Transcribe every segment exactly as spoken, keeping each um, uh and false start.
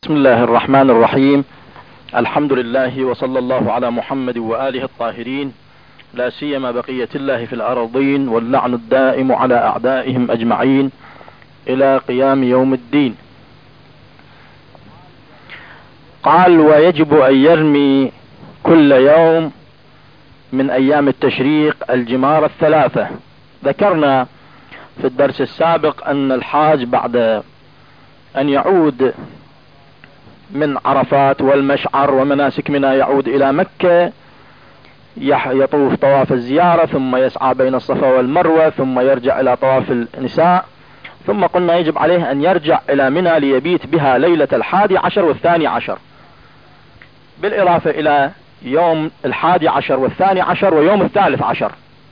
بسم الله الرحمن الرحيم. الحمد لله وصلى الله على محمد وآله الطاهرين، لا سيما بقية الله في الأرضين، واللعن الدائم على أعدائهم أجمعين إلى قيام يوم الدين. قال: ويجب أن يرمي كل يوم من أيام التشريق الجمار الثلاثة. ذكرنا في الدرس السابق أن الحاج بعد أن يعود من عرفات والمشعر ومناسك منى يعود إلى مكة، يطوف طواف الزيارة، ثم يسعى بين الصفا والمروة، ثم يرجع إلى طواف النساء، ثم قلنا يجب عليه أن يرجع إلى منى ليبيت بها ليلة الحادي عشر والثاني عشر، بالإضافة إلى يوم الحادي عشر والثاني عشر ويوم الثالث عشر.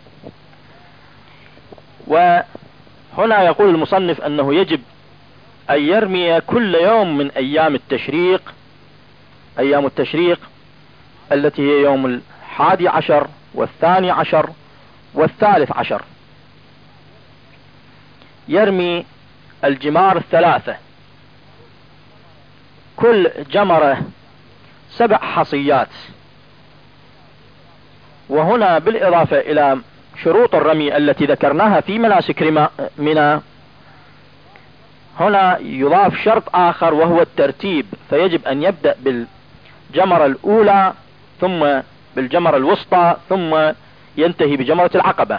وهنا يقول المصنف أنه يجب أن يرمي كل يوم من أيام التشريق، أيام التشريق التي هي يوم الحادي عشر والثاني عشر والثالث عشر، يرمي الجمار الثلاثة، كل جمرة سبع حصيات. وهنا بالإضافة إلى شروط الرمي التي ذكرناها في مناسك منى، هنا يضاف شرط آخر وهو الترتيب، فيجب أن يبدأ بالجمرة الأولى ثم بالجمرة الوسطى ثم ينتهي بجمرة العقبة.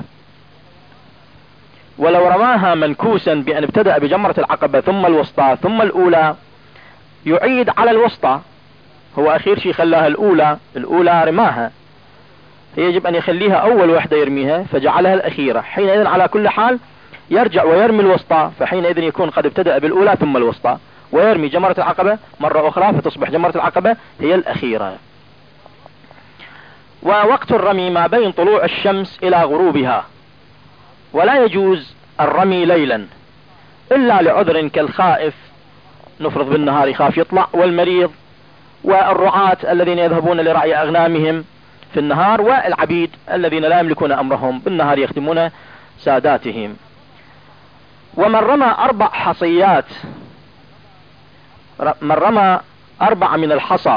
ولو رماها منكوسا بأن ابتدأ بجمرة العقبة ثم الوسطى ثم الأولى، يعيد على الوسطى. هو أخير شيء خلاها الأولى، الأولى رماها، يجب أن يخليها أول وحدة يرميها فجعلها الأخيرة. حينئذ على كل حال يرجع ويرمي الوسطى، فحينئذ يكون قد ابتدأ بالأولى ثم الوسطى، ويرمي جمرة العقبة مرة أخرى فتصبح جمرة العقبة هي الأخيرة. ووقت الرمي ما بين طلوع الشمس إلى غروبها، ولا يجوز الرمي ليلا إلا لعذر كالخائف، نفرض بالنهار يخاف يطلع، والمريض، والرعاة الذين يذهبون لرعي أغنامهم في النهار، والعبيد الذين لا يملكون أمرهم بالنهار يخدمون ساداتهم. ومن رمى أربع حصيات، من رمى أربعة من الحصى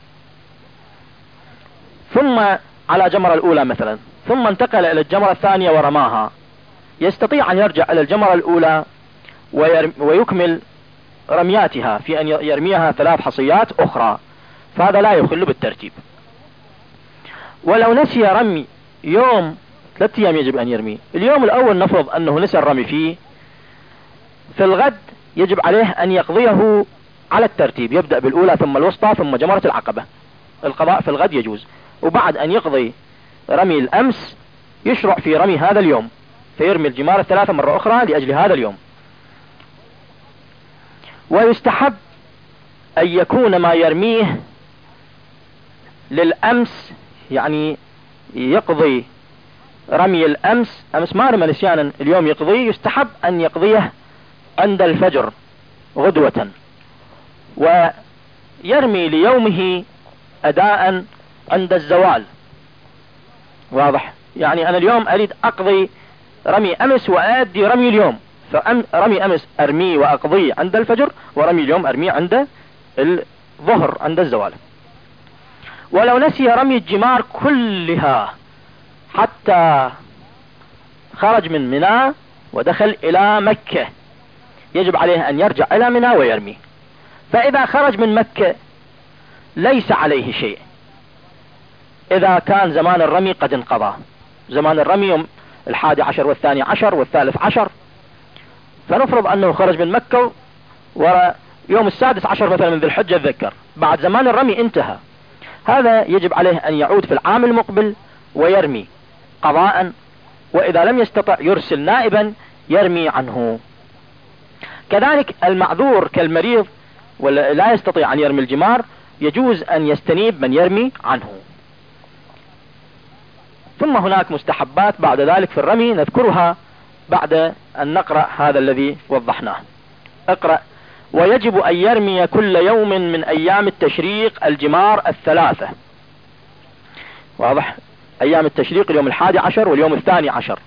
ثم على جمرة الأولى مثلا، ثم انتقل إلى الجمرة الثانية ورماها، يستطيع أن يرجع إلى الجمرة الأولى ويكمل رمياتها في أن يرميها ثلاث حصيات أخرى، فهذا لا يخل بالترتيب. ولو نسي رمي يوم، ثلاثة أيام يجب أن يرمي. اليوم الأول نفرض أنه نسي الرمي فيه، في الغد يجب عليه أن يقضيه على الترتيب، يبدأ بالأولى ثم الوسطى ثم جمرة العقبة. القضاء في الغد يجوز، وبعد أن يقضي رمي الأمس يشرع في رمي هذا اليوم، فيرمي الجمار الثلاثة مرة أخرى لأجل هذا اليوم. ويستحب أن يكون ما يرميه للأمس، يعني يقضي رمي الأمس، أمس ما رمى نسيانا اليوم يقضيه، يستحب أن يقضيه عند الفجر غدوة، ويرمي ليومه أداء عند الزوال. واضح؟ يعني أنا اليوم أريد أقضي رمي أمس وأدي رمي اليوم، فرمي أمس أرمي وأقضي عند الفجر، ورمي اليوم أرمي عند الظهر عند الزوال. ولو نسي رمي الجمار كلها حتى خرج من منى ودخل إلى مكة، يجب عليه أن يرجع إلى منى ويرمي. فإذا خرج من مكة ليس عليه شيء إذا كان زمان الرمي قد انقضى. زمان الرمي يوم الحادي عشر والثاني عشر والثالث عشر، فنفرض أنه خرج من مكة ويوم السادس عشر مثلا من ذي الحجة ذكر، بعد زمان الرمي انتهى، هذا يجب عليه أن يعود في العام المقبل ويرمي قضاء، وإذا لم يستطع يرسل نائبا يرمي عنه. كذلك المعذور كالمريض ولا لا يستطيع أن يرمي الجمار، يجوز أن يستنيب من يرمي عنه. ثم هناك مستحبات بعد ذلك في الرمي نذكرها بعد أن نقرأ هذا الذي وضحناه. اقرأ: ويجب أن يرمي كل يوم من أيام التشريق الجمار الثلاثة. واضح؟ أيام التشريق اليوم الحادي عشر واليوم الثاني عشر،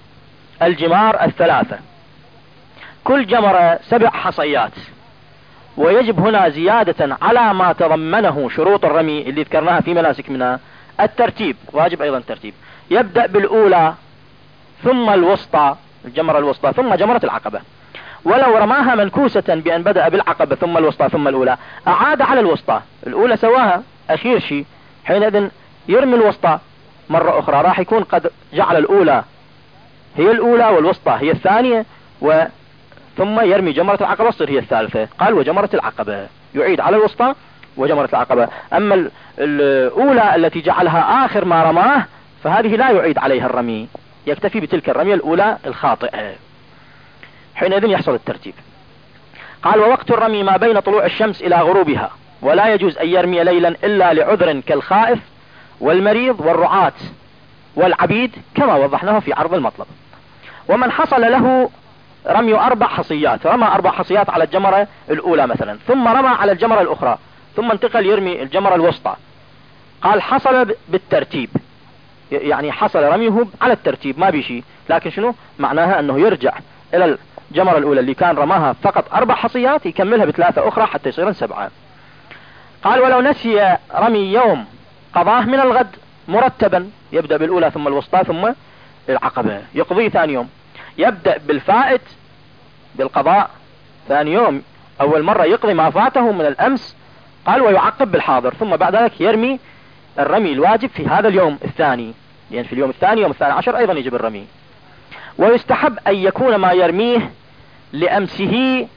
الجمار الثلاثة، كل جمرة سبع حصيات، ويجب هنا زيادة على ما تضمنه شروط الرمي اللي ذكرناها في مناسك منها الترتيب، واجب ايضا الترتيب. يبدأ بالاولى ثم الوسطى، الجمرة الوسطى، ثم جمرة العقبة. ولو رماها منكوسة بأن بدأ بالعقبة ثم الوسطى ثم الأولى، أعاد على الوسطى، الأولى سواها أخير شيء، حينئذ يرمي الوسطى مرة أخرى، راح يكون قد جعل الأولى هي الأولى والوسطى هي الثانية، و ثم يرمي جمرة العقبة تصير هي الثالثة. قال وجمرة العقبة، يعيد على الوسطى وجمرة العقبة. أما الأولى التي جعلها آخر ما رماه فهذه لا يعيد عليها الرمي، يكتفي بتلك الرمية الأولى الخاطئة، حينئذ يحصل الترتيب. قال ووقت الرمي ما بين طلوع الشمس إلى غروبها، ولا يجوز أن يرمي ليلا إلا لعذر كالخائف والمريض والرعاة والعبيد كما وضحناه في عرض المطلب. ومن حصل له رمي أربع حصيات، رمى أربع حصيات على الجمرة الأولى مثلا، ثم رمى على الجمرة الأخرى، ثم انتقل يرمي الجمرة الوسطى، قال حصل بالترتيب، يعني حصل رميه على الترتيب ما بشيء، لكن شنو معناها؟ أنه يرجع إلى الجمرة الأولى اللي كان رماها فقط أربع حصيات يكملها بثلاثة أخرى حتى يصيرن سبعة. قال ولو نسي رمي يوم قضاه من الغد مرتبا، يبدأ بالأولى ثم الوسطى ثم العقبة، يقضي ثاني يوم، يبدأ بالفائت بالقضاء ثاني يوم، أول مرة يقضي ما فاته من الأمس، قال ويعقب بالحاضر، ثم بعد ذلك يرمي الرمي الواجب في هذا اليوم الثاني، لأن يعني في اليوم الثاني يوم الثاني عشر أيضا يجب الرمي. ويستحب أن يكون ما يرميه لأمسه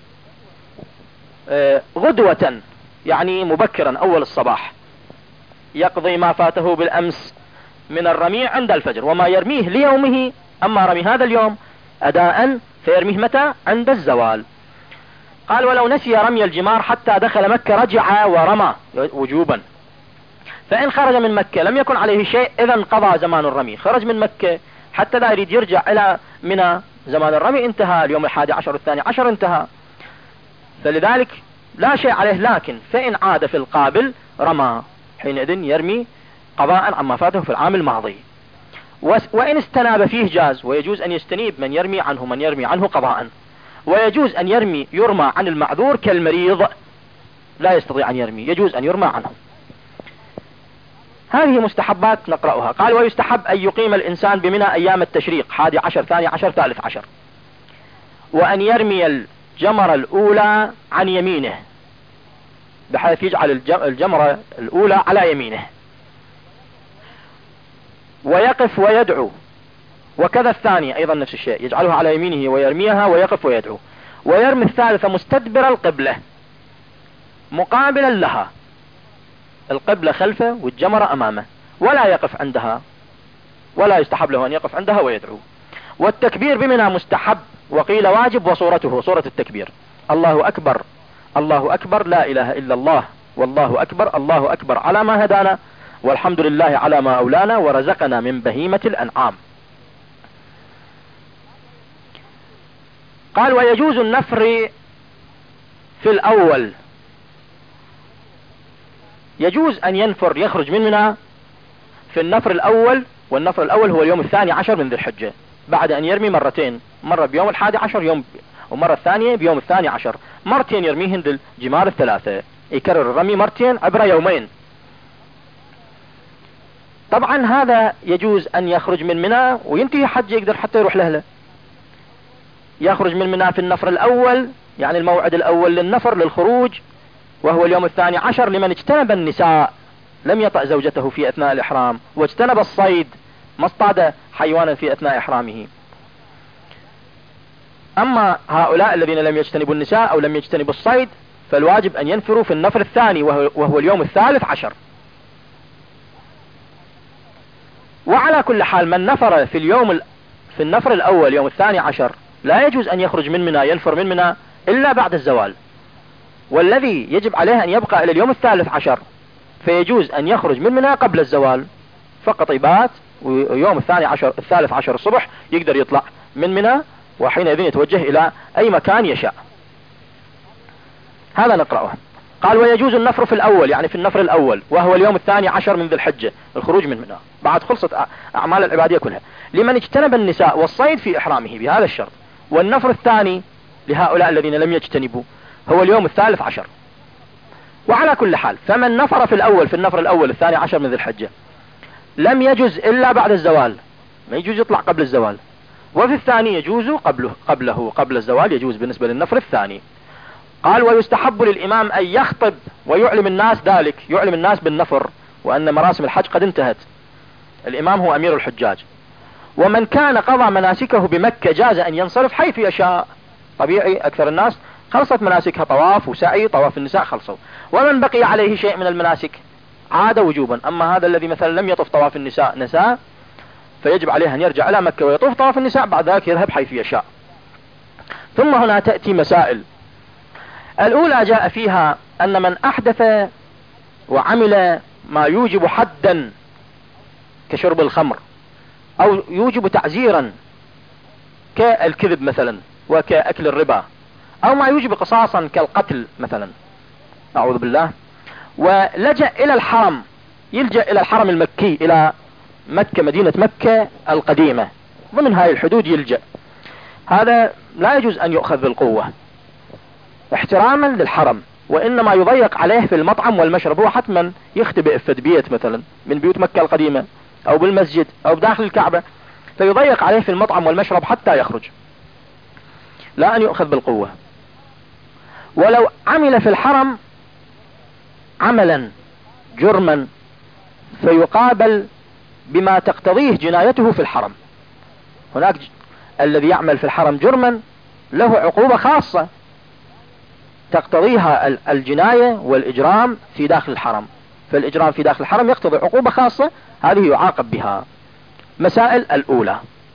غدوة، يعني مبكرا أول الصباح، يقضي ما فاته بالأمس من الرمي عند الفجر، وما يرميه ليومه، أما رمي هذا اليوم أداء فيرميه متى؟ عند الزوال. قال ولو نسي رمي الجمار حتى دخل مكة رجع ورمى وجوبا، فإن خرج من مكة لم يكن عليه شيء، إذا انقضى زمان الرمي. خرج من مكة حتى لا يريد يرجع إلى منى، زمان الرمي انتهى، اليوم الحادي عشر الثاني عشر انتهى، فلذلك لا شيء عليه، لكن فإن عاد في القابل رمى، حينئذ يرمي قضاء عما فاته في العام الماضي. وإن استناب فيه جاز، ويجوز أن يستنيب من يرمي عنه من يرمي عنه قضاء، ويجوز أن يرمي يرمى عن المعذور كالمريض لا يستطيع أن يرمي، يجوز أن يرمى عنه. هذه مستحبات نقرأها. قال ويستحب أن يقيم الإنسان بمنى أيام التشريق، حادي عشر ثاني عشر ثالث عشر، وأن يرمي الجمرة الأولى عن يمينه، بحيث يجعل الجمرة الأولى على يمينه، ويقف ويدعو، وكذا الثانية أيضا نفس الشيء، يجعلها على يمينه ويرميها ويقف ويدعو. ويرمي الثالثة مستدبر القبلة مقابلا لها، القبلة خلفه والجمرة أمامه، ولا يقف عندها، ولا يستحب له أن يقف عندها ويدعو. والتكبير بمنى مستحب، وقيل واجب، وصورته صورة التكبير الله أكبر الله أكبر لا إله إلا الله والله أكبر الله أكبر على ما هدانا والحمد لله على ما أولانا ورزقنا من بهيمة الأنعام. قال ويجوز النفر في الأول، يجوز أن ينفر يخرج من منى في النفر الأول، والنفر الأول هو اليوم الثاني عشر من ذي الحجة، بعد أن يرمي مرتين، مرة بيوم الحادي عشر يوم، ومرة الثانية بيوم الثاني عشر، مرتين يرميهن الجمار الثلاثة، يكرر الرمي مرتين عبر يومين. طبعا هذا يجوز أن يخرج من منى وينتهي حج، يقدر حتى يروح لهله، يخرج من منى في النفر الأول، يعني الموعد الأول للنفر للخروج، وهو اليوم الثاني عشر لمن اجتنب النساء، لم يطأ زوجته في أثناء الإحرام، واجتنب الصيد، ما اصطاد حيوانا في أثناء إحرامه. أما هؤلاء الذين لم يجتنبوا النساء أو لم يجتنبوا الصيد فالواجب أن ينفروا في النفر الثاني، وهو, وهو اليوم الثالث عشر. وعلى كل حال من نفر في اليوم ال... في النفر الأول يوم الثاني عشر لا يجوز أن يخرج من منى ينفر من منى إلا بعد الزوال، والذي يجب عليه أن يبقى إلى اليوم الثالث عشر، فيجوز أن يخرج من منى قبل الزوال فقط يبات، ويوم الثاني عشر الثالث عشر الصبح يقدر يطلع من منى، وحينئذ يتوجه إلى أي مكان يشاء. هذا نقرأه. قال ويجوز النفر في الأول، يعني في النفر الأول وهو اليوم الثاني عشر من ذي الحجة، الخروج من منى بعد خلصت أعمال العبادية كلها، لمن اجتنب النساء والصيد في إحرامه بهذا الشرط. والنفر الثاني لهؤلاء الذين لم يجتنبوا هو اليوم الثالث عشر. وعلى كل حال فمن نفر في الاول في النفر الاول الثاني عشر من ذي الحجة لم يجوز الا بعد الزوال، ما يجوز يطلع قبل الزوال. وفي الثاني يجوز قبله قبله قبل الزوال يجوز بالنسبة للنفر الثاني. قال ويستحب للامام ان يخطب ويعلم الناس ذلك، يعلم الناس بالنفر وان مراسم الحج قد انتهت. الامام هو امير الحجاج. ومن كان قضى مناسكه بمكة جاز ان ينصرف حيث يشاء. طبيعي اكثر الناس خلصت مناسكها طواف وسعي، طواف النساء خلصوا. ومن بقي عليه شيء من المناسك عاد وجوبا. اما هذا الذي مثلا لم يطف طواف النساء نساء فيجب عليه ان يرجع الى مكة ويطوف طواف النساء، بعد ذلك يذهب حيث يشاء. ثم هنا تأتي مسائل. الاولى جاء فيها ان من احدث وعمل ما يوجب حدا كشرب الخمر او يوجب تعزيرا كالكذب مثلا وكأكل الربا، او ما يوجب قصاصا كالقتل مثلا اعوذ بالله، ولجأ الى الحرم، يلجأ الى الحرم المكي، الى مكة مدينة مكة القديمة ضمن هاي الحدود يلجأ، هذا لا يجوز ان يؤخذ بالقوة احتراما للحرم، وانما يضيق عليه في المطعم والمشرب. هو حتما يختبئ في بيت مثلا من بيوت مكة القديمة او بالمسجد او بداخل الكعبة، فيضيق عليه في المطعم والمشرب حتى يخرج، لا ان يؤخذ بالقوة. ولو عمل في الحرم عملا جرما فيقابل بما تقتضيه جنايته في الحرم. هناك ج... الذي يعمل في الحرم جرما له عقوبة خاصة تقتضيها الجناية والإجرام في داخل الحرم، فالإجرام في داخل الحرم يقتضي عقوبة خاصة، هذه يعاقب بها. مسائل الأولى،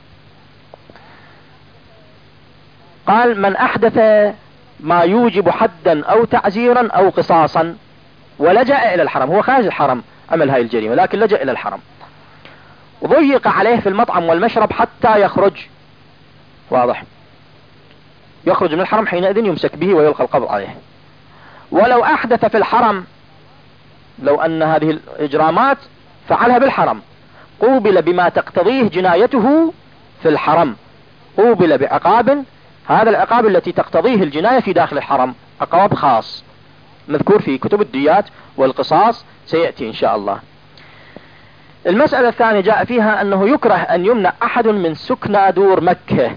قال من أحدث ما يوجب حدا أو تعزيرا أو قصاصا ولجأ إلى الحرم، هو خارج الحرم عمل هاي الجريمة لكن لجأ إلى الحرم، وضيق عليه في المطعم والمشرب حتى يخرج، واضح، يخرج من الحرم حينئذ يمسك به ويلقى القبض عليه. ولو أحدث في الحرم، لو أن هذه الإجرامات فعلها بالحرم، قوبل بما تقتضيه جنايته في الحرم، قوبل بعقاب، هذا العقاب التي تقتضيه الجناية في داخل الحرم عقاب خاص مذكور في كتب الديات والقصاص سيأتي إن شاء الله. المسألة الثانية جاء فيها أنه يكره أن يمنع أحد من سكنى دور مكة،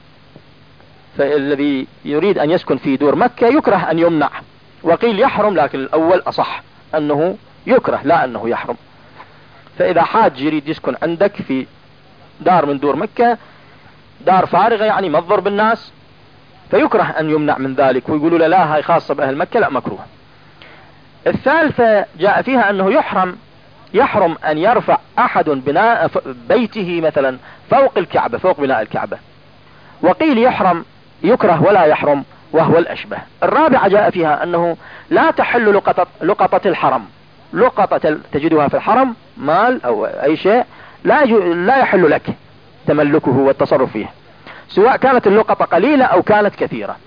فالذي يريد أن يسكن في دور مكة يكره أن يمنع، وقيل يحرم لكن الأول أصح أنه يكره لا أنه يحرم. فإذا حاج يريد يسكن عندك في دار من دور مكة، دار فارغة يعني مضر بالناس، فيكره أن يمنع من ذلك ويقولوا له لا هاي خاصة بأهل مكة، لا مكروه. الثالثة جاء فيها أنه يحرم يحرم أن يرفع أحد بناء بيته مثلا فوق الكعبة، فوق بناء الكعبة، وقيل يحرم يكره ولا يحرم وهو الأشبه. الرابعة جاء فيها أنه لا تحل لقطة, لقطة الحرم، لقطة تجدها في الحرم مال أو أي شيء لا, لا يحل لك تملكه والتصرف فيه، سواء كانت اللقطة قليلة أو كانت كثيرة.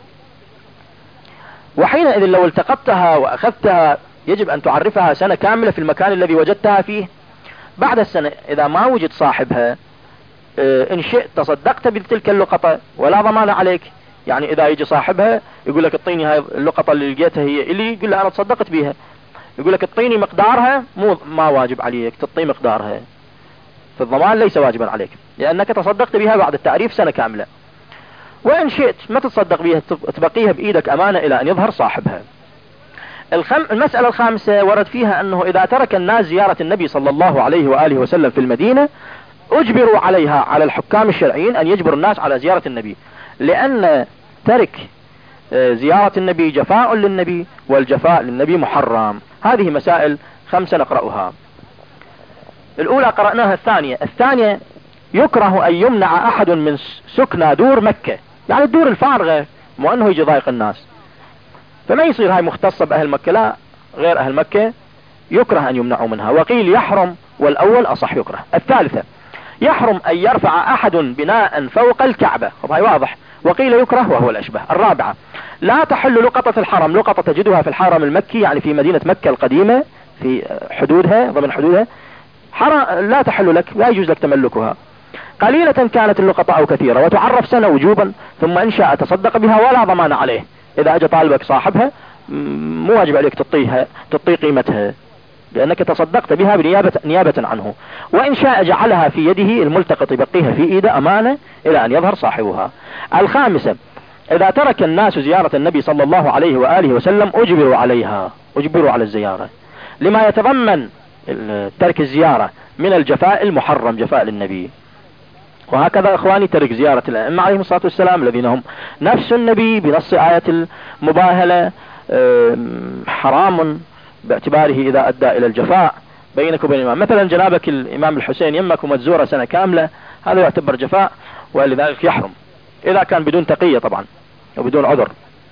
وحينئذ لو التقطتها وأخذتها يجب أن تعرفها سنة كاملة في المكان الذي وجدتها فيه. بعد السنة إذا ما وجد صاحبها إن شئت تصدقت بتلك اللقطة ولا ضمان عليك. يعني إذا يجي صاحبها يقول لك اعطيني هاي اللقطة اللي لقيتها هي اللي، يقول له أنا تصدقت بها، يقول لك اعطيني مقدارها، مو ما واجب عليك تعطي مقدارها، فالضمان ليس واجبا عليك لأنك تصدقت بها بعد التعريف سنة كاملة. وإن شئت ما تتصدق بها تبقيها بإيدك أمانة إلى أن يظهر صاحبها. الخم... المسألة الخامسة ورد فيها أنه إذا ترك الناس زيارة النبي صلى الله عليه وآله وسلم في المدينة أجبروا عليها، على الحكام الشرعيين أن يجبروا الناس على زيارة النبي، لأن ترك زيارة النبي جفاء للنبي والجفاء للنبي محرم. هذه مسائل خمسة نقرأها. الأولى قرأناها. الثانية الثانية يكره أن يمنع أحد من سكنى دور مكة، يعني الدور الفارغة، مو أنه يجي ضايق الناس، فما يصير هاي مختصة بأهل مكة، لا غير أهل مكة يكره أن يمنعوا منها. وقيل يحرم والأول أصح يكره. الثالثة يحرم أن يرفع أحد بناء فوق الكعبة، هاي واضح، وقيل يكره وهو الأشبه. الرابعة لا تحل لقطة الحرم، لقطة تجدها في الحرم المكي يعني في مدينة مكة القديمة في حدودها ضمن حدودها، حرم لا تحل لك، لا يجوز لك تملكها، قليلة كانت اللقطة أو كثيرة، وتعرف سنة وجوبا، ثم إن شاء تصدق بها ولا ضمان عليه اذا اجى طالبك صاحبها مو واجب عليك تعطيها تعطي قيمتها، لانك تصدقت بها بنيابة نيابة عنه. وان شاء جعلها في يده الملتقط يبقيها في ايده امانة الى ان يظهر صاحبها. الخامسة، اذا ترك الناس زيارة النبي صلى الله عليه وآله وسلم اجبروا عليها، اجبروا على الزيارة، لما يتضمن ترك الزيارة من الجفاء المحرم، جفاء للنبي. وهكذا اخواني ترك زيارة الائمة عليهم الصلاة والسلام الذين هم نفس النبي بنص آية المباهلة حرام باعتباره اذا ادى الى الجفاء بينك وبين الامام. مثلا جنابك الامام الحسين يمك ومتزورة سنة كاملة، هذا يعتبر جفاء ولذلك يحرم اذا كان بدون تقية طبعا وبدون عذر.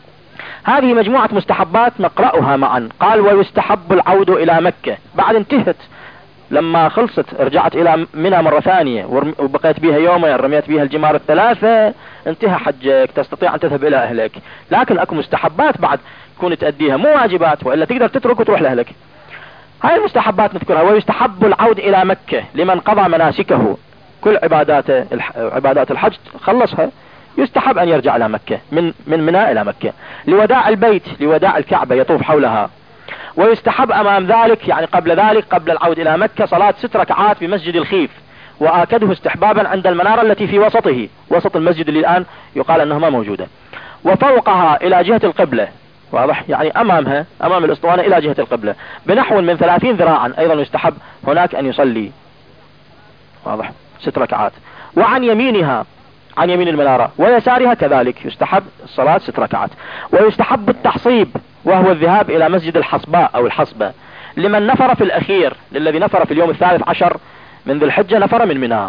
هذه مجموعة مستحبات نقرأها معا. قال ويستحب العود الى مكة، بعد انتهت لما خلصت رجعت الى منى مرة ثانية وبقيت بها يومين رميت بها الجمار الثلاثة، انتهى حجك، تستطيع ان تذهب الى اهلك. لكن اكو مستحبات بعد كون تأديها، مو واجبات، والا تقدر تترك وتروح لاهلك. هاي المستحبات نذكرها. ويستحب العود الى مكة لمن قضى مناسكه، كل عبادات عبادات الحج خلصها، يستحب ان يرجع الى مكة من من منى الى مكة لوداع البيت، لوداع الكعبة، يطوف حولها. ويستحب امام ذلك يعني قبل ذلك قبل العود الى مكة صلاة ست ركعات بمسجد الخيف، واكده استحبابا عند المنارة التي في وسطه، وسط المسجد اللي الان يقال انها ما موجودة، وفوقها الى جهة القبلة، واضح يعني امامها امام الاسطوانة الى جهة القبلة بنحو من ثلاثين ذراعا، ايضا يستحب هناك ان يصلي، واضح، ست ركعات. وعن يمينها، عن يمين المنارة، ويسارها كذلك يستحب الصلاة ست ركعات. ويستحب التحصيب، وهو الذهاب الى مسجد الحصباء او الحصبة لمن نفر في الاخير، للذي نفر في اليوم الثالث عشر من ذي الحجة نفر من منى.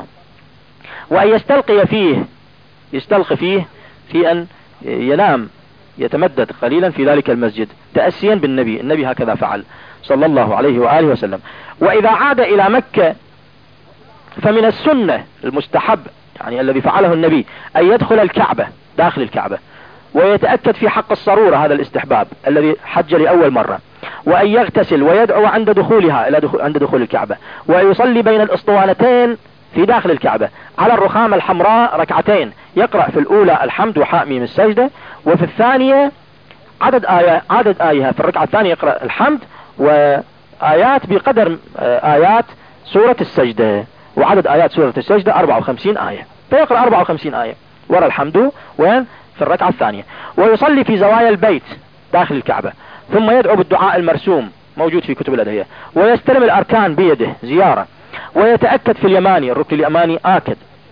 وان يستلقي فيه، يستلقي فيه في ان ينام يتمدد قليلا في ذلك المسجد تأسيا بالنبي، النبي هكذا فعل صلى الله عليه وآله وسلم. واذا عاد الى مكة فمن السنة المستحب يعني الذي فعله النبي ان يدخل الكعبة، داخل الكعبة، ويتأكد في حق الصرورة، هذا الاستحباب الذي حج لأول مرة، وأن يغتسل ويدعو عند دخولها إلى دخول عند دخول الكعبة، ويصلي بين الأسطوانتين في داخل الكعبة على الرخامة الحمراء ركعتين، يقرأ في الأولى الحمد وحاميم السجدة، وفي الثانية عدد آية عدد آية في الركعة الثانية يقرأ الحمد وآيات بقدر آيات سورة السجدة، وعدد آيات سورة السجدة أربعة وخمسين آية، فيقرأ أربعة وخمسين آية وراء الحمد وين في الركعة الثانية. ويصلي في زوايا البيت داخل الكعبة، ثم يدعو بالدعاء المرسوم موجود في كتب الأدعية، ويستلم الأركان بيده زيارة، ويتأكد في اليماني، الركن اليماني آكد،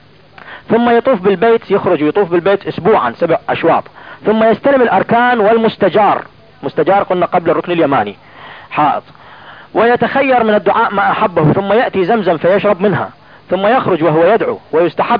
ثم يطوف بالبيت، يخرج ويطوف بالبيت اسبوعا سبع اشواط، ثم يستلم الأركان والمستجار، مستجار قلنا قبل الركن اليماني حائط، ويتخير من الدعاء ما أحبه، ثم يأتي زمزم فيشرب منها، ثم يخرج وهو يدعو. ويستحب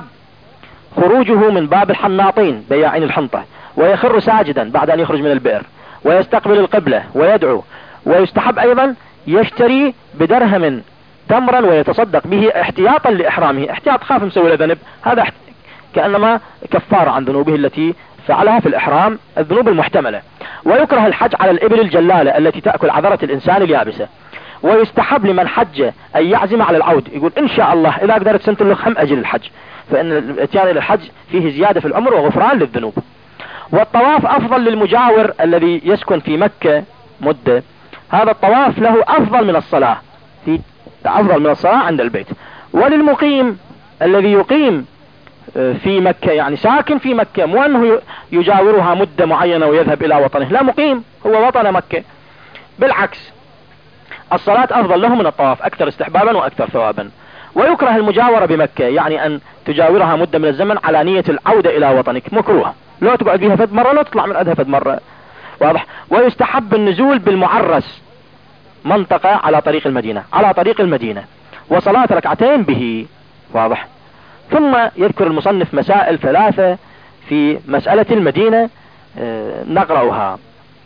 خروجه من باب الحناطين بياعين الحنطة، ويخر ساجدا بعد ان يخرج من البئر، ويستقبل القبلة ويدعو. ويستحب ايضا يشتري بدرهم تمرا ويتصدق به احتياطا لإحرامه، احتياط خاف مسوي له ذنب، هذا كأنما كفارة عن ذنوبه التي فعلها في الإحرام، الذنوب المحتملة. ويكره الحج على الإبل الجلالة التي تأكل عذرة الإنسان اليابسة. ويستحب لمن حج أن يعزم على العود، يقول إن شاء الله إذا قدرت سنة اللخم أجل الحج، فإن الاتيان إلى الحج فيه زيادة في العمر وغفران للذنوب. والطواف أفضل للمجاور الذي يسكن في مكة مدة، هذا الطواف له أفضل من الصلاة، في أفضل من الصلاة عند البيت. وللمقيم الذي يقيم في مكة يعني ساكن في مكة، مو أنه يجاورها مدة معينة ويذهب إلى وطنه، لا، مقيم هو وطن مكة، بالعكس الصلاة أفضل له من الطواف، أكثر استحبابا وأكثر ثوابا. ويكره المجاورة بمكة، يعني أن تجاورها مدة من الزمن على نية العودة إلى وطنك، مكروه، لو تقعد فيها فد مرة لو تطلع من عندها فد مرة، واضح. ويستحب النزول بالمعرس، منطقة على طريق المدينة، على طريق المدينة، وصلاة ركعتين به، واضح. ثم يذكر المصنف مسائل ثلاثة في مسألة المدينة نقرأها.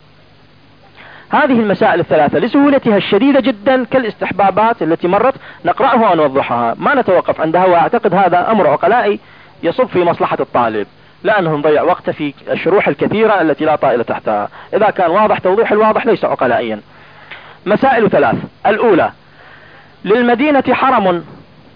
هذه المسائل الثلاثة لسهولتها الشديدة جدا كالاستحبابات التي مرت نقرأها ونوضحها، ما نتوقف عندها، وأعتقد هذا أمر عقلائي يصب في مصلحة الطالب، لأنه نضيع وقت في الشروح الكثيرة التي لا طائل تحتها، إذا كان واضح توضيح الواضح ليس عقلائيا. مسائل ثلاث. الأولى، للمدينة حرم،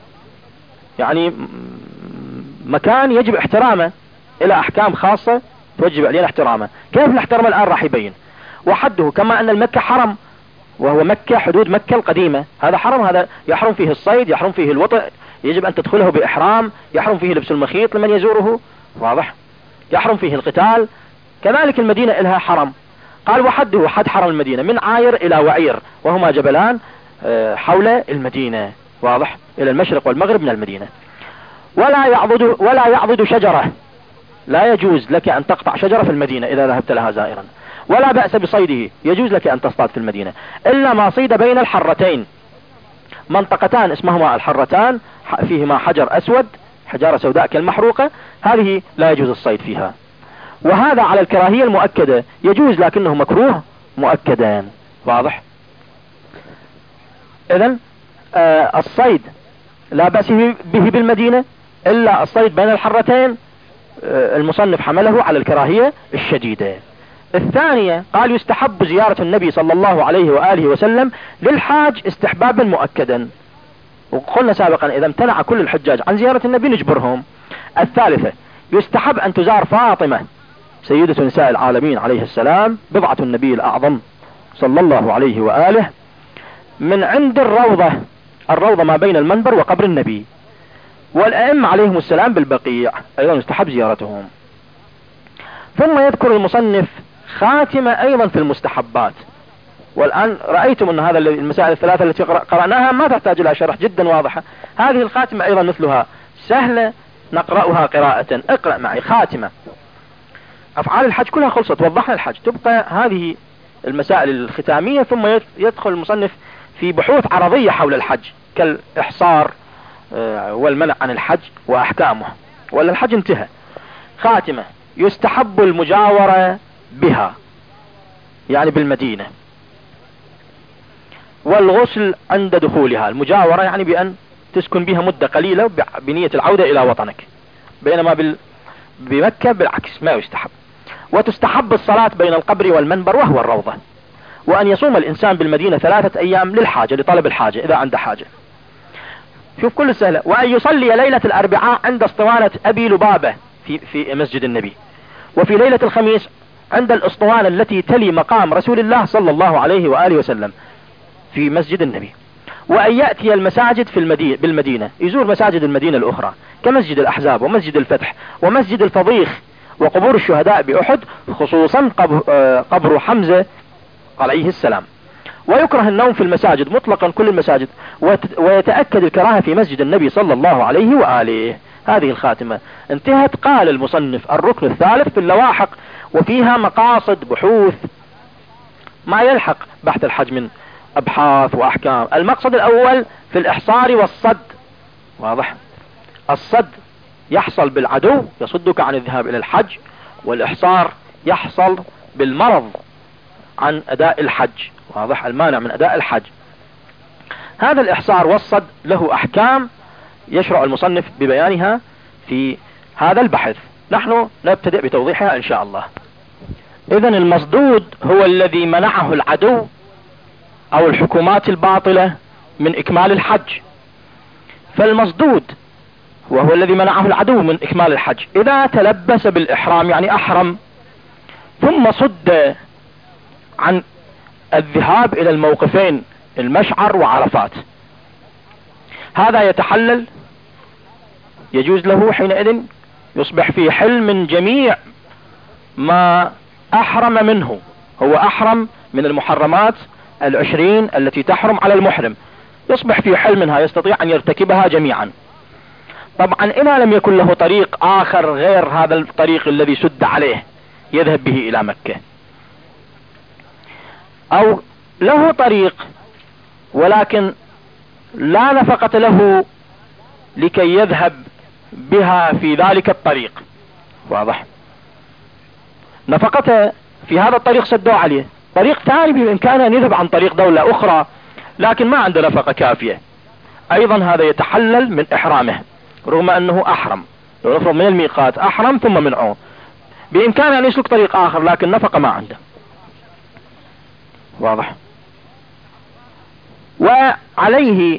يعني مكان يجب احترامه إلى أحكام خاصة توجب علينا احترامه. كيف نحترمه الآن راح يبين. وحده كما أن المكة حرم، وهو مكة حدود مكة القديمة، هذا حرم، هذا يحرم فيه الصيد، يحرم فيه الوطئ، يجب أن تدخله بإحرام، يحرم فيه لبس المخيط لمن يزوره، واضح، يحرم فيه القتال. كذلك المدينة إلها حرم. قال وحده حد حرم المدينة من عاير إلى وعير، وهما جبلان حول المدينة، واضح، إلى المشرق والمغرب من المدينة. ولا يعضد ولا يعضد شجرة، لا يجوز لك أن تقطع شجرة في المدينة إذا ذهبت لها زائرا. ولا بأس بصيده، يجوز لك أن تصطاد في المدينة، إلا ما صيد بين الحرتين، منطقتان اسمهما الحرتان فيهما حجر أسود، حجارة سوداء كالمحروقة، هذه لا يجوز الصيد فيها. وهذا على الكراهية المؤكدة، يجوز لكنه مكروه مؤكدا، واضح. إذن آه الصيد لا بأس به بالمدينة إلا الصيد بين الحرتين، آه المصنف حمله على الكراهية الشديدة. الثانية قال يستحب زيارة النبي صلى الله عليه وآله وسلم للحاج استحبابا مؤكدا، وقلنا سابقا إذا امتنع كل الحجاج عن زيارة النبي نجبرهم. الثالثة يستحب أن تزار فاطمة سيدة نساء العالمين عليه السلام، بضعة النبي الأعظم صلى الله عليه وآله، من عند الروضة، الروضة ما بين المنبر وقبر النبي، والأئمة عليهم السلام بالبقيع أيضا يستحب زيارتهم. ثم يذكر المصنف خاتمة أيضا في المستحبات. والآن رأيتم أن هذا المسائل الثلاثة التي قرأناها ما تحتاج إلى شرح، جدا واضحة. هذه الخاتمة أيضا مثلها سهلة نقرأها قراءة. اقرأ معي خاتمة. أفعال الحج كلها خلصت، وضحنا الحج، تبقى هذه المسائل الختامية، ثم يدخل المصنف في بحوث عرضية حول الحج كالإحصار والمنع عن الحج وأحكامه، ولا الحج انتهى. خاتمة يستحب المجاورة بها، يعني بالمدينة، والغسل عند دخولها. المجاورة يعني بأن تسكن بها مدة قليلة بنية العودة إلى وطنك، بينما بال... بمكة بالعكس ما يستحب. وتستحب الصلاة بين القبر والمنبر وهو الروضة. وأن يصوم الإنسان بالمدينة ثلاثة أيام للحاجة، لطلب الحاجة إذا عنده حاجة. شوف كل سهلة. وأن يصلي ليلة الأربعاء عند اسطوانة أبي لبابة في, في مسجد النبي، وفي ليلة الخميس عند الاسطوانة التي تلي مقام رسول الله صلى الله عليه وآله وسلم في مسجد النبي. وأن يأتي المساجد في المدينة بالمدينة، يزور مساجد المدينة الأخرى كمسجد الأحزاب ومسجد الفتح ومسجد الفضيخ وقبور الشهداء بأحد، خصوصا قبر حمزة عليه السلام. ويكره النوم في المساجد مطلقا، كل المساجد، ويتأكد الكراهة في مسجد النبي صلى الله عليه وآله. هذه الخاتمة انتهت. قال المصنف الركن الثالث في اللواحق، وفيها مقاصد بحوث ما يلحق بحث الحج من أبحاث وأحكام. المقصد الأول في الإحصار والصد، واضح. الصد يحصل بالعدو يصدك عن الذهاب إلى الحج، والإحصار يحصل بالمرض عن أداء الحج، واضح، المانع من أداء الحج. هذا الإحصار والصد له أحكام يشرع المصنف ببيانها في هذا البحث، نحن نبتدئ بتوضيحها إن شاء الله. إذن المصدود هو الذي منعه العدو أو الحكومات الباطلة من إكمال الحج. فالمصدود وهو الذي منعه العدو من إكمال الحج إذا تلبس بالإحرام، يعني أحرم ثم صد عن الذهاب إلى الموقفين المشعر وعرفات، هذا يتحلل، يجوز له حينئذ، يصبح في حل من جميع ما أحرم منه. هو أحرم من المحرمات العشرين التي تحرم على المحرم، يصبح في حل منها، يستطيع أن يرتكبها جميعا. طبعا إذا لم يكن له طريق آخر غير هذا الطريق الذي سد عليه يذهب به إلى مكة، أو له طريق ولكن لا نفقة له لكي يذهب بها في ذلك الطريق، واضح، نفقته في هذا الطريق سدوا عليه. طريق ثاني بإمكانه أن يذهب عن طريق دولة أخرى لكن ما عنده نفقة كافية، أيضا هذا يتحلل من إحرامه رغم أنه أحرم. لو نفرض من الميقات أحرم ثم منعه، بإمكانه أن يسلك طريق آخر لكن نفقة ما عنده، واضح. وعليه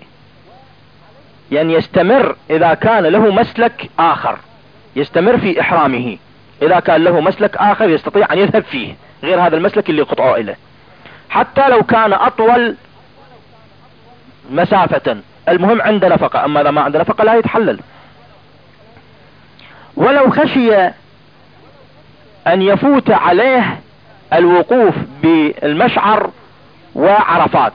يعني يستمر إذا كان له مسلك آخر، يستمر في إحرامه اذا كان له مسلك اخر يستطيع ان يذهب فيه غير هذا المسلك اللي قطعه له، حتى لو كان اطول مسافة، المهم عند نفقة. اما اذا ما عند نفقة لا يتحلل. ولو خشي ان يفوت عليه الوقوف بالمشعر وعرفات،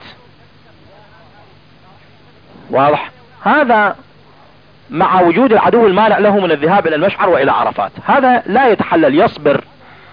واضح؟ هذا مع وجود العدو المانع له من الذهاب الى المشعر والى عرفات، هذا لا يتحلل، يصبر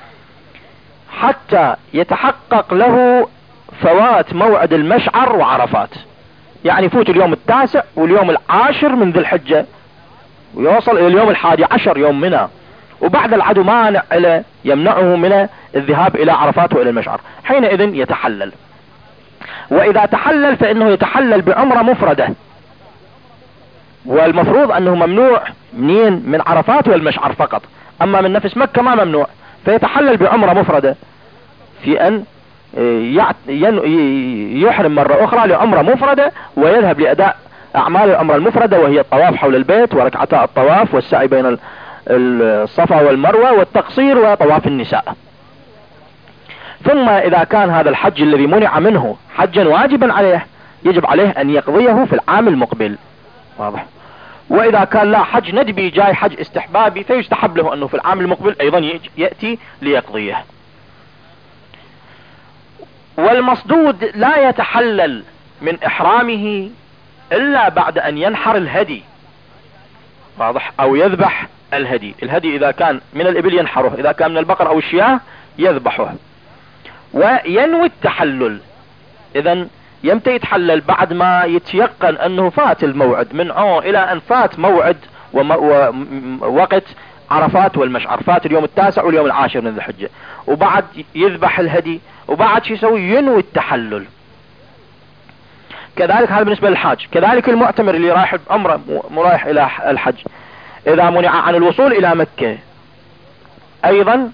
حتى يتحقق له فوات موعد المشعر وعرفات. يعني يفوت اليوم التاسع واليوم العاشر من ذي الحجة ويوصل الى اليوم الحادي عشر يوم منى، وبعد العدو مانع إلى يمنعه من الذهاب الى عرفات والى المشعر، حينئذ يتحلل. واذا تحلل فانه يتحلل بعمرة مفردة، والمفروض انه ممنوع منين؟ من عرفات والمشعر فقط، اما من نفس مكة ما ممنوع، فيتحلل بعمرة مفردة في ان يحرم مرة اخرى لعمرة مفردة، ويذهب لاداء اعمال العمرة المفردة، وهي الطواف حول البيت وركعتا الطواف والسعي بين الصفا والمروة والتقصير وطواف النساء. ثم اذا كان هذا الحج الذي منع منه حجا واجبا عليه، يجب عليه ان يقضيه في العام المقبل، واضح؟ واذا كان لا حج ندبي جاي حج استحبابي، فيستحب له انه في العام المقبل ايضا يأتي ليقضيه. والمصدود لا يتحلل من احرامه الا بعد ان ينحر الهدي، واضح؟ او يذبح الهدي. الهدي اذا كان من الابل ينحره، اذا كان من البقر او الشياه يذبحه، وينوي التحلل. اذا يمتى يتحلل؟ بعد ما يتيقن انه فات الموعد، من عو الى ان فات موعد ووقت عرفات والمشعر، فات اليوم التاسع واليوم العاشر من ذي الحجة، وبعد يذبح الهدي، وبعد شو يسوي؟ ينوي التحلل. كذلك هذا بالنسبة للحاج. كذلك المعتمر اللي رايح بأمره مرايح الى الحج، اذا منع عن الوصول الى مكة ايضا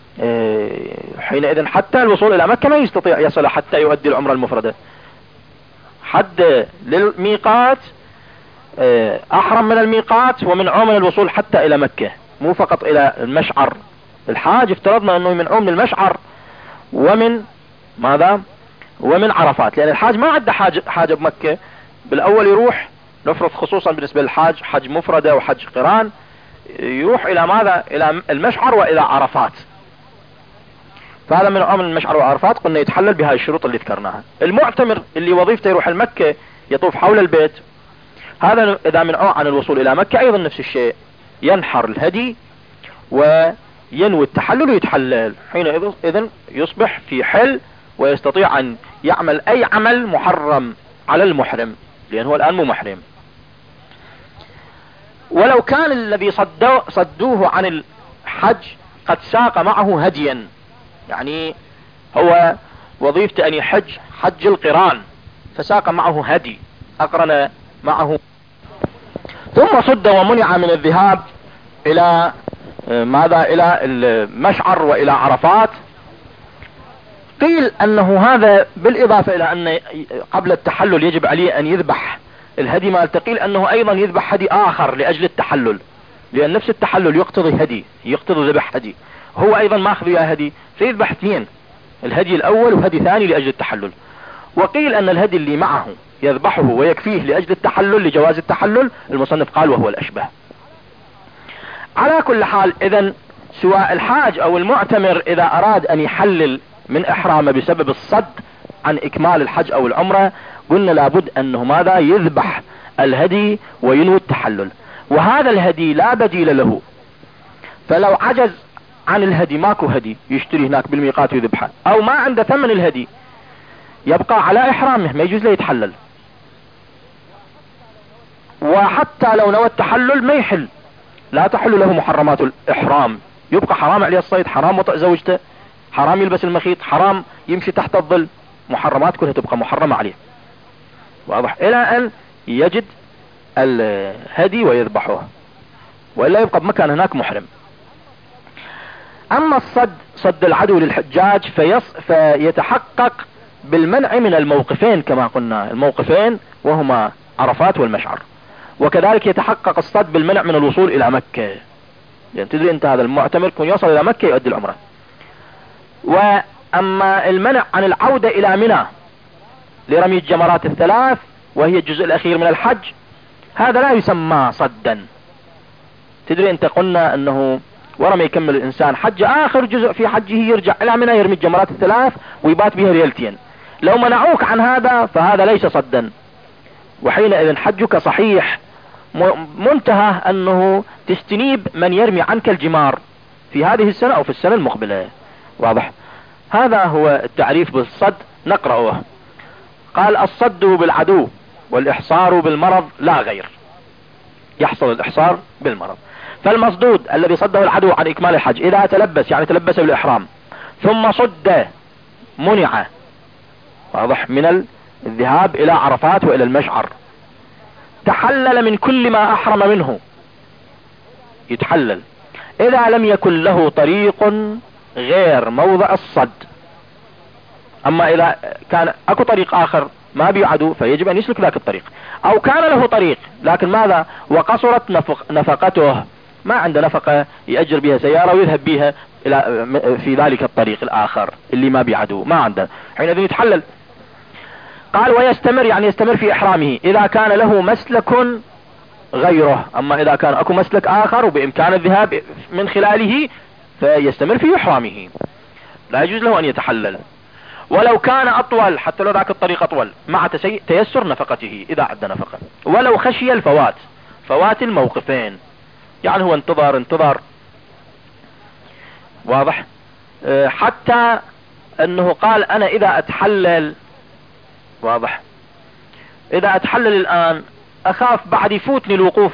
حينئذ حتى الوصول الى مكة ما يستطيع يصل حتى يؤدي العمرة المفردة. حد للميقات احرم من الميقات ومنعه من الوصول حتى الى مكة، مو فقط الى المشعر. الحاج افترضنا انه يمنعه من المشعر ومن ماذا؟ ومن عرفات، لان الحاج ما عنده حاجة, حاجة بمكة. بالاول يروح، نفرض خصوصا بالنسبة للحاج حج مفردة وحج قران، يروح الى ماذا؟ الى المشعر والى عرفات، فهذا من من المشعر وعرفات قلنا يتحلل بهذه الشروط اللي ذكرناها. المعتمر اللي وظيفته يروح المكة يطوف حول البيت، هذا اذا منعه عن الوصول الى مكة ايضا نفس الشيء، ينحر الهدي وينوي التحلل ويتحلل، حينئذ اذن يصبح في حل ويستطيع ان يعمل اي عمل محرم على المحرم، لانه الان مو محرم. ولو كان الذي صدوه, صدوه عن الحج قد ساق معه هديا، يعني هو وظيفته ان يحج حج القران، فساق معه هدي، اقرن معه، ثم صد ومنع من الذهاب الى ماذا؟ الى المشعر والى عرفات. قيل انه هذا بالاضافة الى ان قبل التحلل يجب عليه ان يذبح الهدي مال، قيل انه ايضا يذبح هدي اخر لاجل التحلل، لان نفس التحلل يقتضي هدي، يقتضي ذبح هدي، هو ايضا ماخذ يا هدي، فيذبح اثنين، الهدي الاول وهدي ثاني لاجل التحلل. وقيل ان الهدي اللي معه يذبحه ويكفيه لاجل التحلل، لجواز التحلل، المصنف قال وهو الاشبه. على كل حال، اذا سواء الحاج او المعتمر اذا اراد ان يحلل من احرامه بسبب الصد عن اكمال الحج او العمرة، قلنا لابد انه ماذا؟ يذبح الهدي وينوي التحلل. وهذا الهدي لا بديل له، فلو عجز عن الهدي، ماكو هدي يشتري هناك بالميقات ويذبحه، او ما عنده ثمن الهدي، يبقى على احرامه، ما يجوز له يتحلل. وحتى لو نوى التحلل ما يحل، لا تحل له محرمات الاحرام، يبقى حرام عليه الصيد، حرام وطئ زوجته، حرام يلبس المخيط، حرام يمشي تحت الظل، محرمات كلها تبقى محرمة عليه، واضح؟ الى ان يجد الهدي ويذبحه، وإلا يبقى بمكان هناك محرم. اما الصد، صد العدو للحجاج، فيص فيتحقق بالمنع من الموقفين كما قلنا، الموقفين وهما عرفات والمشعر. وكذلك يتحقق الصد بالمنع من الوصول الى مكة، يعني تدري انت هذا المعتمر يكون يوصل الى مكة يؤدي العمرة. واما المنع عن العودة الى منى لرمي الجمرات الثلاث وهي الجزء الاخير من الحج، هذا لا يسمى صدا. تدري انت قلنا انه ورم يكمل الانسان حج اخر جزء في حجه يرجع الى منى يرمي الجمرات الثلاث ويبات بها ليلتين، لو منعوك عن هذا فهذا ليس صدا، وحينئذ حجك صحيح، منتهى انه تستنيب من يرمي عنك الجمار في هذه السنة او في السنة المقبلة. واضح؟ هذا هو التعريف بالصد. نقرأه. قال: الصد بالعدو والاحصار بالمرض لا غير. يحصل الاحصار بالمرض. فالمصدود الذي صده العدو عن اكمال الحج اذا تلبس، يعني تلبس بالاحرام ثم صد منع، واضح، من الذهاب الى عرفات والى المشعر، تحلل من كل ما احرم منه، يتحلل اذا لم يكن له طريق غير موضع الصد. اما اذا كان اكو طريق اخر ما بيعدو فيجب ان يسلك ذاك الطريق، او كان له طريق لكن ماذا وقصرت نفق نفقته، ما عنده نفقة يأجر بها سيارة ويذهب بها الى في ذلك الطريق الاخر اللي ما بيعدو، ما عنده، حينئذ يتحلل. قال: ويستمر، يعني يستمر في احرامه اذا كان له مسلك غيره. اما اذا كان اكو مسلك اخر وبامكان الذهاب من خلاله فيستمر في احرامه، لا يجوز له ان يتحلل. ولو كان اطول، حتى لو ذاك الطريق اطول، مع تيسر نفقته اذا عد نفقه. ولو خشي الفوات، فوات الموقفين، يعني هو انتظر انتظر واضح، أه حتى انه قال: انا اذا اتحلل، واضح، اذا اتحلل الان اخاف بعد يفوتني الوقوف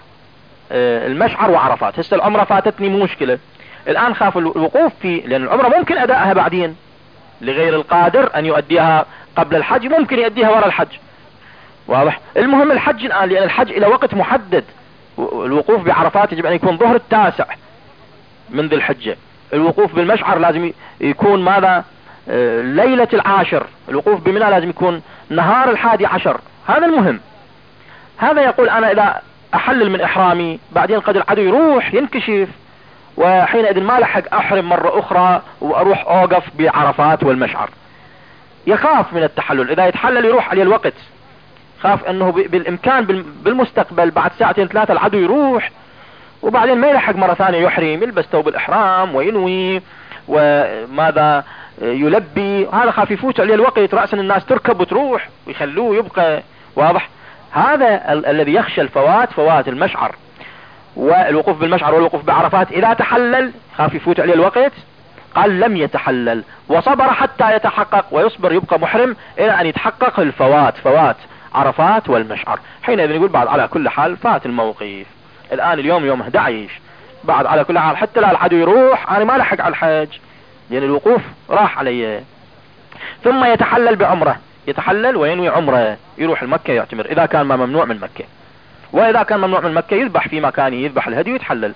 بالمشعر وعرفات، هسه العمرة فاتتني مو مشكلة، الان خاف الوقوف في، لان العمرة ممكن ادائها بعدين، لغير القادر ان يؤديها قبل الحج ممكن يؤديها وراء الحج، واضح. المهم الحج الان، لان الحج الى وقت محدد، الوقوف بعرفات يجب ان يكون ظهر التاسع من ذي الحجة، الوقوف بالمشعر لازم يكون ماذا ليلة العاشر، الوقوف بمنى لازم يكون نهار الحادي عشر، هذا المهم. هذا يقول: انا اذا احلل من احرامي بعدين قد العدو يروح ينكشف، وحينئذ ما لحق احرم مرة اخرى واروح اوقف بعرفات والمشعر، يخاف من التحلل، اذا يتحلل يروح عليه الوقت، خاف انه بالامكان بالمستقبل بعد ساعتين ثلاثة العدو يروح وبعدين ما يلحق مرة ثانية يحرم، يلبس ثوب الاحرام وينوي وماذا يلبي، هذا خاف يفوت عليه الوقت، رأسا الناس تركب وتروح ويخلوه يبقى، واضح. هذا ال الذي يخشى الفوات، فوات المشعر والوقوف بالمشعر والوقوف بعرفات، اذا تحلل خاف يفوت عليه الوقت، قال: لم يتحلل وصبر حتى يتحقق، ويصبر يبقى محرم الى ان يتحقق الفوات، فوات عرفات والمشعر، حينئذ يقول بعد على كل حال فات الموقف. الان اليوم يوم احد عشر، بعد على كل حال حتى لا العدو يروح انا ما لحق على الحج لان الوقوف راح علي. ثم يتحلل بعمره، يتحلل وينوي عمره، يروح المكة يعتمر اذا كان ما ممنوع من مكة، واذا كان ممنوع من مكة يذبح في مكانه، يذبح الهدي ويتحلل.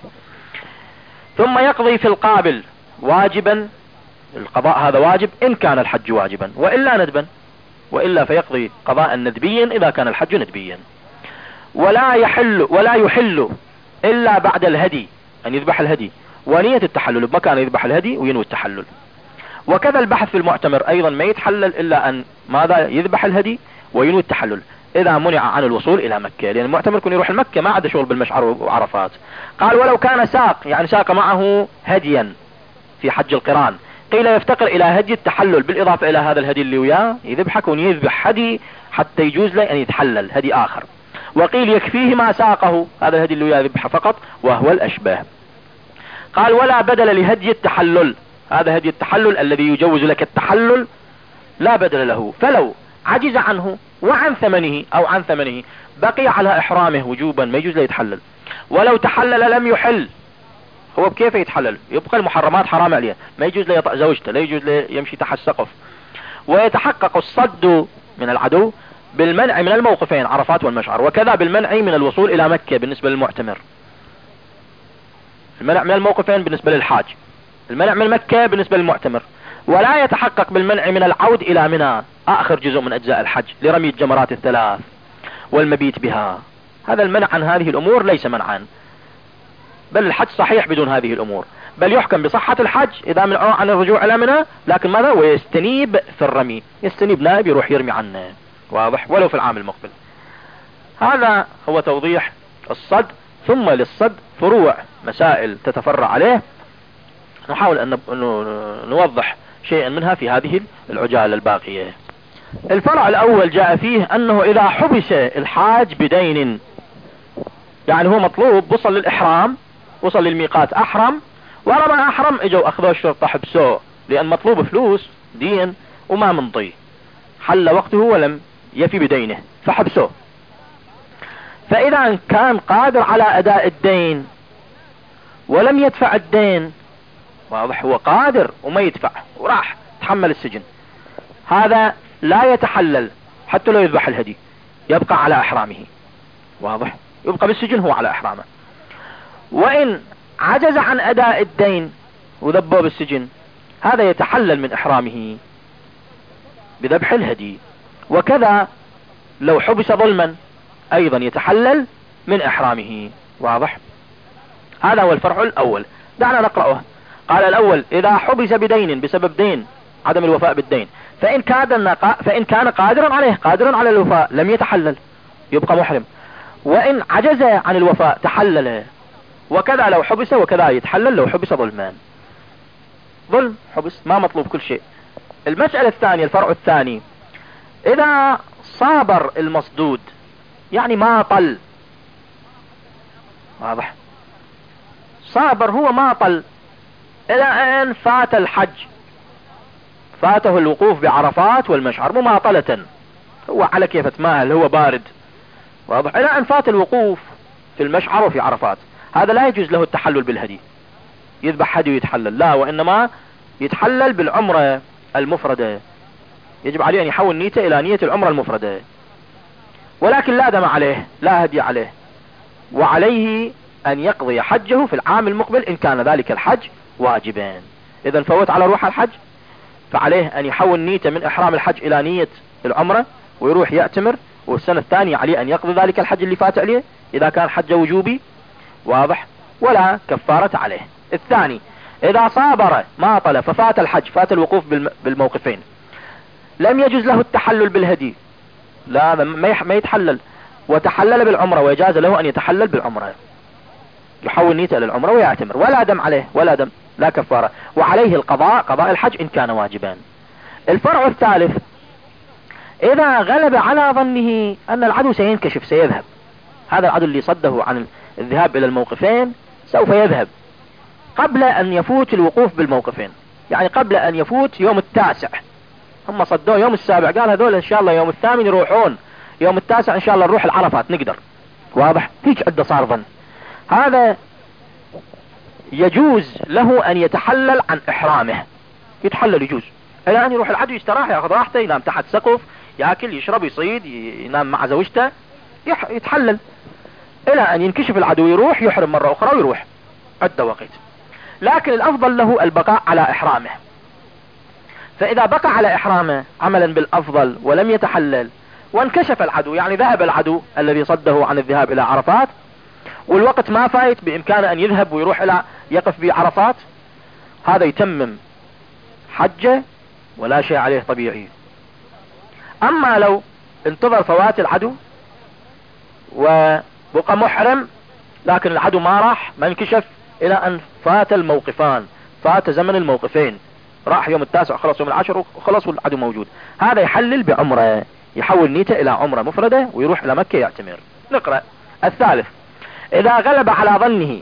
ثم يقضي في القابل واجبا، القضاء هذا واجب ان كان الحج واجبا، والا ندبا، والا فيقضي قضاء ندبيا اذا كان الحج ندبيا. ولا يحل ولا يحل الا بعد الهدي، ان يذبح الهدي ونية التحلل بمكان، يذبح الهدي وينوي التحلل. وكذا البحث في المعتمر ايضا ما يتحلل الا ان ماذا يذبح الهدي وينوي التحلل اذا منع عن الوصول الى مكة، لان المعتمر يكون يروح المكة ما عاد شغل بالمشعر وعرفات. قال: ولو كان ساق، يعني ساق معه هديا في حج القران، قيل يفتقر الى هدي التحلل بالاضافة الى هذا الهدي اللي وياه، يذبحك ويذبح هدي حتى يجوز له ان يتحلل هدي اخر. وقيل يكفيه ما ساقه، هذا الهدي اللي وياه يذبحه فقط وهو الاشبه. قال: ولا بدل لهدي التحلل، هذا هدي التحلل الذي يجوز لك التحلل لا بدل له، فلو عجز عنه وعن ثمنه او عن ثمنه بقي على احرامه وجوبا، ما يجوز له يتحلل. ولو تحلل لم يحل، هو بكيف يتحلل؟ يبقى المحرمات حرام عليه، ما يجوز له يطأ زوجته، لا يجوز له يمشي تحت السقف. ويتحقق الصد من العدو بالمنع من الموقفين عرفات والمشعر، وكذا بالمنع من الوصول الى مكة بالنسبة للمعتمر، المنع من الموقفين بالنسبة للحاج، المنع من مكة بالنسبة للمعتمر. ولا يتحقق بالمنع من العود الى منى، اخر جزء من اجزاء الحج، لرمي الجمرات الثلاث والمبيت بها. هذا المنع عن هذه الامور ليس منعا، بل الحج صحيح بدون هذه الامور، بل يحكم بصحة الحج اذا من عن الرجوع الى منى، لكن ماذا؟ ويستنيب في الرمي، يستنيب نائب يروح يرمي عنه، واضح، ولو في العام المقبل. هذا هو توضيح الصد. ثم للصد فروع، مسائل تتفرع عليه، نحاول ان نوضح شيئا منها في هذه العجالة الباقية. الفرع الاول جاء فيه انه اذا حبس الحاج بدين، يعني هو مطلوب، وصل للاحرام، وصل للميقات احرم، ورمى احرم، اجوا اخذوا الشرطة حبسوه لان مطلوب فلوس دين وما منطي، حل وقته ولم يفي بدينه فحبسوه. فاذا كان قادر على اداء الدين ولم يدفع الدين، واضح، هو قادر وما يدفع وراح تحمل السجن، هذا لا يتحلل حتى لو يذبح الهدي، يبقى على احرامه، واضح، يبقى بالسجن هو على احرامه. وان عجز عن اداء الدين وذبوه بالسجن، هذا يتحلل من احرامه بذبح الهدي. وكذا لو حبس ظلما ايضا يتحلل من احرامه، واضح. هذا هو الفرع الاول، دعنا نقرأه. قال الاول اذا حبس بدين، بسبب دين، عدم الوفاء بالدين، فان كان فان كان قادرا عليه، قادرا على الوفاء، لم يتحلل، يبقى محرم. وان عجز عن الوفاء تحلل. وكذا لو حبس، وكذا يتحلل لو حبس ظلمان، ظلم حبس ما مطلوب كل شيء. المسألة الثانية، الفرع الثاني، اذا صابر المصدود، يعني ما طل، واضح، صابر هو ما طل الى ان فات الحج، فاته الوقوف بعرفات والمشعر مماطلة، هو على كيف تماهل، هو بارد، واضح، الى ان فات الوقوف في المشعر وفي عرفات، هذا لا يجوز له التحلل بالهدي، يذبح هدي ويتحلل، لا، وانما يتحلل بالعمرة المفردة، يجب عليه ان يحول نيته الى نية العمرة المفردة، ولكن لا دم عليه، لا هدي عليه، وعليه ان يقضي حجه في العام المقبل ان كان ذلك الحج واجبا. اذا فوت على روح الحج، فعليه ان يحول نيته من احرام الحج الى نية العمرة ويروح يأتمر، والسنة الثانية عليه ان يقضي ذلك الحج اللي فات عليه اذا كان حج وجوبي، واضح، ولا كفارة عليه. الثاني اذا صابر ما طل ففات الحج، فات الوقوف بالموقفين، لم يجوز له التحلل بالهدي، لا ما يتحلل، وتحلل بالعمرة، ويجاز له ان يتحلل بالعمرة، يحول نيته للعمرة ويعتمر، ولا دم عليه، ولا دم، لا كفارة، وعليه القضاء، قضاء الحج ان كان واجبا. الفرع الثالث اذا غلب على ظنه ان العدو سينكشف، سيذهب، هذا العدو اللي صده عن الذهاب الى الموقفين سوف يذهب قبل ان يفوت الوقوف بالموقفين، يعني قبل ان يفوت يوم التاسع، هم صدوه يوم السابع، قال هذول ان شاء الله يوم الثامن يروحون، يوم التاسع ان شاء الله نروح العرفات نقدر، واضح، هيك عنده صار ظن، هذا يجوز له ان يتحلل عن احرامه، يتحلل، يجوز، الى ان يروح العدو يستراح، ياخذ راحته، ينام تحت سقف، ياكل، يشرب، يصيد، ينام مع زوجته، يتحلل، الى ان ينكشف العدو يروح يحرم مرة اخرى ويروح، عنده وقت. لكن الافضل له البقاء على احرامه، فاذا بقى على احرامه عملا بالافضل ولم يتحلل، وانكشف العدو، يعني ذهب العدو الذي صده عن الذهاب الى عرفات والوقت ما فايت، بامكانه ان يذهب ويروح الى يقف بعرفات، هذا يتمم حجه ولا شيء عليه طبيعي. اما لو انتظر فوات العدو وبقى محرم لكن العدو ما راح، ما انكشف الى ان فات الموقفان، فات زمن الموقفين، راح يوم التاسع خلص يوم العاشر وخلص والعدو موجود، هذا يحلل بعمره، يحول نيته الى عمره مفردة ويروح الى مكة يعتمر. نقرأ الثالث اذا غلب على ظنه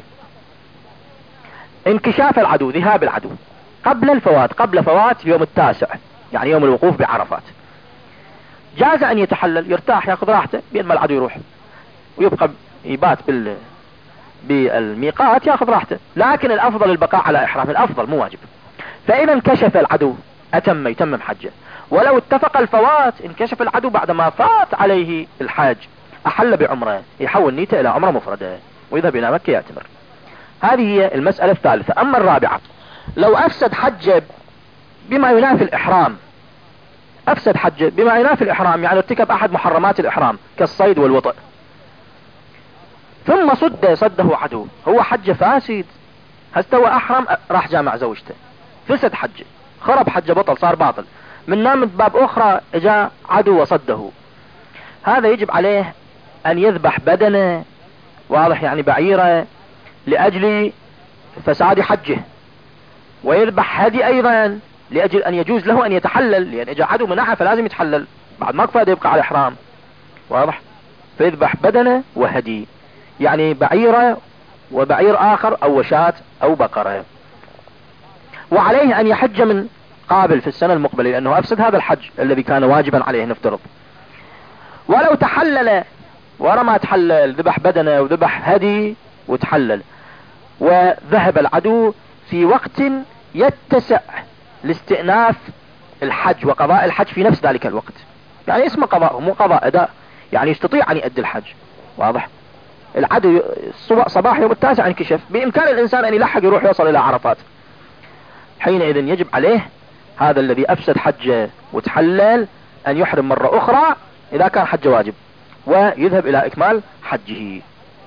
انكشاف العدو، ذهاب العدو قبل الفوات، قبل فوات يوم التاسع، يعني يوم الوقوف بعرفات، جاز ان يتحلل، يرتاح، ياخذ راحته بين ما العدو يروح، ويبقى يبات بال بالميقات ياخذ راحته، لكن الافضل البقاء على احرام، الافضل مو واجب. فاذا انكشف العدو اتم، يتمم حجه. ولو اتفق الفوات، انكشف العدو بعدما فات عليه الحاج، احل بعمره، يحول نيته الى عمره مفردة ويذهب الى مكة يعتمر. هذه هي المسألة الثالثة. اما الرابعة، لو افسد حجه بما ينافي الاحرام، افسد حجه بما ينافي الاحرام، يعني ارتكب احد محرمات الاحرام كالصيد والوطئ، ثم صد صده عدو، هو حج فاسد، هستوى احرم راح جامع زوجته، فسد حجه، خرب حجه، بطل، صار باطل. من نام باب اخرى اجا عدو وصده، هذا يجب عليه ان يذبح بدنه، واضح يعني بعيره، لاجل فساد حجه، ويذبح هدي ايضا لاجل ان يجوز له ان يتحلل، لان اجا عدو منعه فلازم يتحلل، بعد ما كفى يبقى على احرام، واضح. فيذبح بدنه وهدي، يعني بعيره وبعير اخر او وشاة او بقرة. وعليه ان يحج من قابل في السنة المقبلة، لانه افسد هذا الحج الذي كان واجبا عليه نفترض. ولو تحلل ورا ما تحلل، ذبح بدنه وذبح هدي وتحلل، وذهب العدو في وقت يتسع لاستئناف الحج وقضاء الحج في نفس ذلك الوقت، يعني اسمه قضاء مو قضاء اداء، يعني يستطيع ان يؤدي الحج، واضح. العدو صباح يوم التاسع انكشف، بامكان الانسان ان يلحق يروح يوصل الى عرفات، حينئذ يجب عليه هذا الذي افسد حجه وتحلل ان يحرم مرة اخرى اذا كان حج واجب، ويذهب الى اكمال حجه.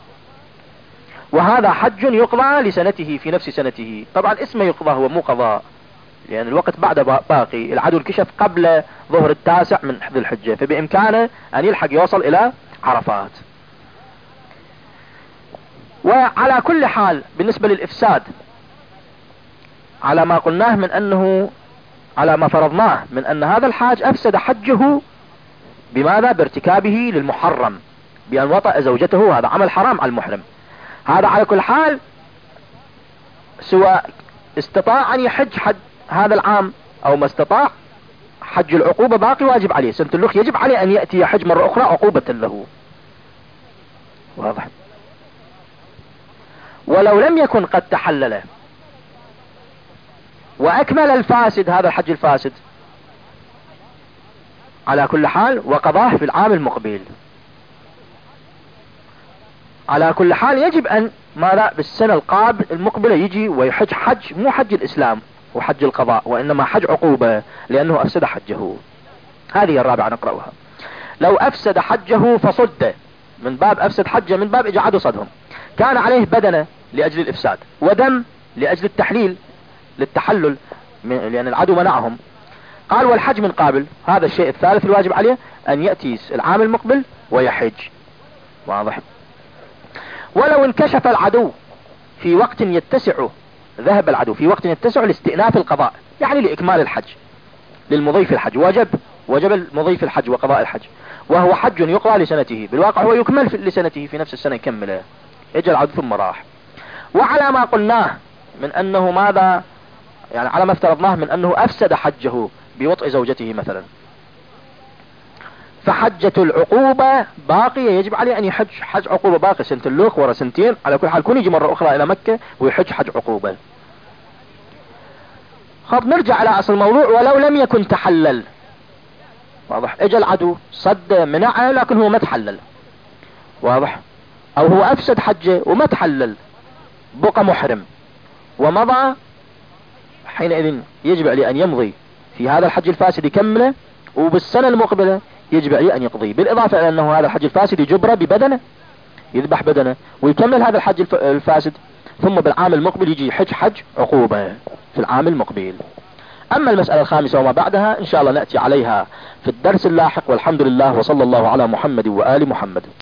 وهذا حج يقضى لسنته في نفس سنته، طبعا اسمه يقضى هو مو قضاء، لان الوقت بعد باقي، العدو انكشف قبل ظهر التاسع من ذي الحجة، فبامكانه ان يلحق يوصل الى عرفات. وعلى كل حال بالنسبة للإفساد، على ما قلناه من أنه، على ما فرضناه من أن هذا الحاج أفسد حجه بماذا؟ بارتكابه للمحرم، بأن وطأ زوجته، هذا عمل حرام على المحرم. هذا على كل حال سواء استطاع أن يحج حج هذا العام أو ما استطاع، حج العقوبة باقي واجب عليه، سنة اللخ يجب عليه أن يأتي يحج مرة أخرى عقوبة له، واضح. ولو لم يكن قد تحلل واكمل الفاسد، هذا الحج الفاسد، على كل حال وقضاه في العام المقبل، على كل حال يجب ان ماذا؟ بالسنة القابل المقبلة يجي ويحج حج مو حج الاسلام وحج القضاء، وانما حج عقوبة لانه افسد حجه. هذه الرابعة نقرأها. لو افسد حجه فصد، من باب افسد حجه، من باب اجعاد صدهم، كان عليه بدنه لاجل الافساد، ودم لاجل التحليل للتحلل لان العدو منعهم. قال والحج من قابل، هذا الشيء الثالث الواجب عليه ان يأتي العام المقبل ويحج، واضح. ولو انكشف العدو في وقت يتسع، ذهب العدو في وقت يتسع لاستئناف القضاء، يعني لاكمال الحج، للمضيف الحج، وجب وجب المضيف الحج وقضاء الحج، وهو حج يقضى لسنته، بالواقع هو يكمل في لسنته في نفس السنة يكمله، اجى العدو ثم راح. وعلى ما قلناه من انه ماذا؟ يعني على ما افترضناه من انه افسد حجه بوطء زوجته مثلا، فحجة العقوبة باقية، يجب عليه ان يحج حج عقوبة باقي، سنة اللوخ ورا سنتين، على كل حال كون يجي مرة اخرى الى مكة ويحج حج عقوبة. خب نرجع على اصل الموضوع. ولو لم يكن تحلل، واضح، اجى العدو صد منعه لكن هو ما تحلل، واضح، او هو افسد حجه وما تحلل، بقى محرم ومضى، حينئذ يجب عليه ان يمضي في هذا الحج الفاسد يكمله، وبالسنة المقبلة يجب عليه ان يقضي، بالاضافة الى انه هذا الحج الفاسد يجبره ببدنه، يذبح بدنه ويكمل هذا الحج الفاسد، ثم بالعام المقبل يجي يحج حج عقوبة في العام المقبل. اما المسألة الخامسة وما بعدها ان شاء الله نأتي عليها في الدرس اللاحق، والحمد لله، وصلى الله على محمد وآل محمد.